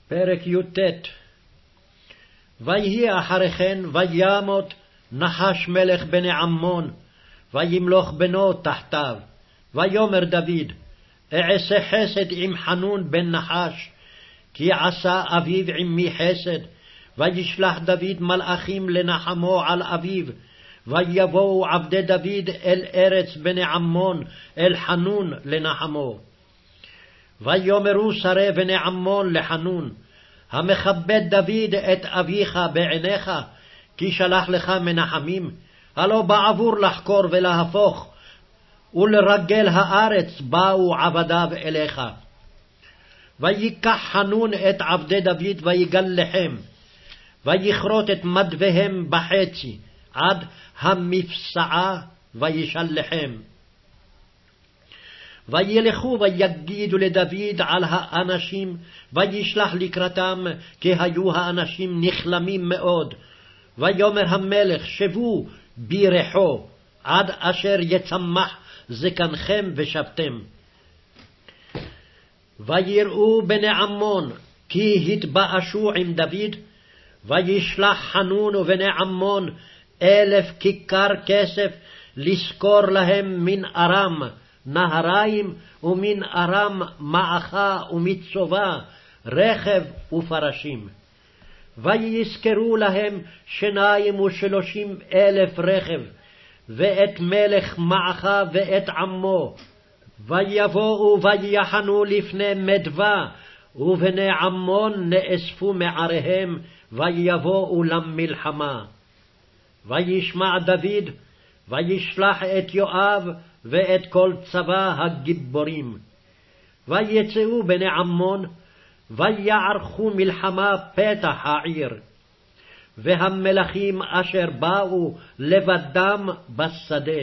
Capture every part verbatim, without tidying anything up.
פרק י"ט. ויהי אחרי כן וימות נחש מלך בני עמון, וימלוך בנו תחתיו. ויאמר דוד, אעשה חסד עם חנון בן נחש, כי עשה אביו עמי חסד. וישלח דוד מלאכים לנחמו על אביו, ויבואו עבדי דוד אל ארץ בני עמון, אל חנון לנחמו. ויאמרו שרי בני עמון לחנון, המכבד דוד את אביך בעיניך, כי שלח לך מנחמים? הלא בעבור לחקור ולהפוך, ולרגל הארץ באו עבדיו אליך. ויקח חנון את עבדי דוד ויגלחם, ויכרות את מדוויהם בחצי, עד המפסעה, וישלחם. וילכו ויגידו לדוד על האנשים, וישלח לקראתם, כי היו האנשים נכלמים מאוד. ויאמר המלך, שבו בירחו, עד אשר יצמח זקנכם ושבתם. ויראו בני עמון, כי התבאשו עם דוד, וישלח חנון ובני עמון אלף כיכר כסף, לשכור להם מן ארם נהריים, ומן ארם מעכה ומצובה, רכב ופרשים. ויזכרו להם שניים ושלושים אלף רכב, ואת מלך מעכה ואת עמו. ויבואו ויחנו לפני מדווה, ובני עמון נאספו מעריהם, ויבואו למלחמה. וישמע דוד, וישלח את יואב ואת כל צבא הגיבורים. ויצאו בני עמון, ויערכו מלחמה פתח העיר. והמלכים אשר באו לבדם בשדה.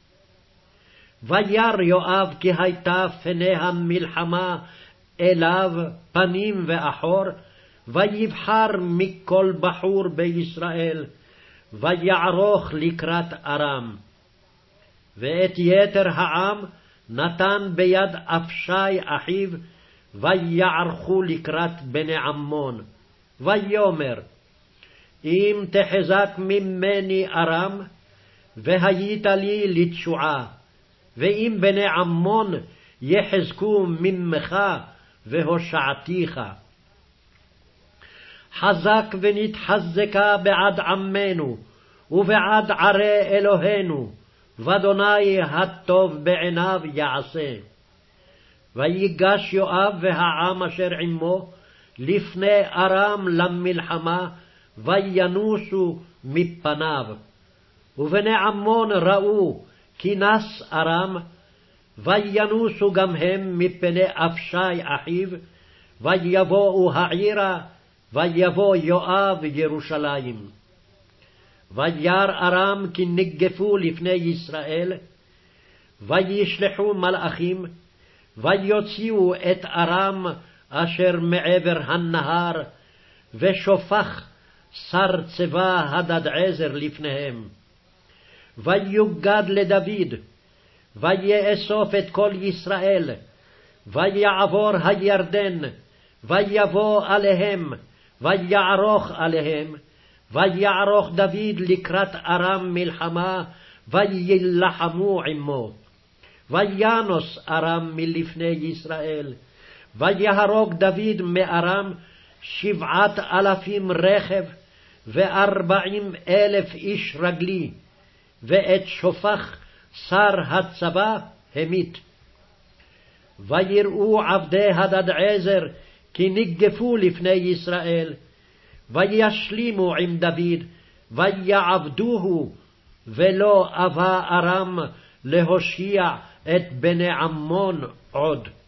וירא יואב כי הייתה פני המלחמה אליו פנים ואחור, ויבחר מכל בחור בישראל, ויערוך לקראת ארם. ואת יתר העם נתן ביד אבשי אחיו, ויערכו לקראת בני עמון. ויאמר, אם תחזק ממני ארם, והיית לי לתשועה, ואם בני עמון יחזקו ממך, והושעתיך. חזק ונתחזקה בעד עמנו, ובעד ערי אלוהינו, ואדוני הטוב בעיניו יעשה. ויגש יואב והעם אשר עמו לפני ארם למלחמה, וינוסו מפניו. ובני עמון ראו כי נס ארם, וינוסו גם הם מפני אבשי אחיו, ויבואו העירה, ויבוא יואב ירושלים. וירא ארם כי נגפו לפני ישראל, וישלחו מלאכים, ויוציאו את ארם אשר מעבר הנהר, ושופך שר צבא הדדעזר לפניהם. ויוגד לדוד, ויאסוף את כל ישראל, ויעבור הירדן, ויבוא עליהם, ויערוך עליהם. ויערוך דוד לקראת ארם מלחמה, ויילחמו עמו. וינוס ארם מלפני ישראל, ויהרוג דוד מארם שבעת אלפים רכב, וארבעים אלף איש רגלי, ואת שופך שר הצבא המית. ויראו עבדי הדדעזר כי נגפו לפני ישראל, וישלימו עם דוד, ויעבדוהו, ולא אבה ארם להושיע את בני עמון עוד.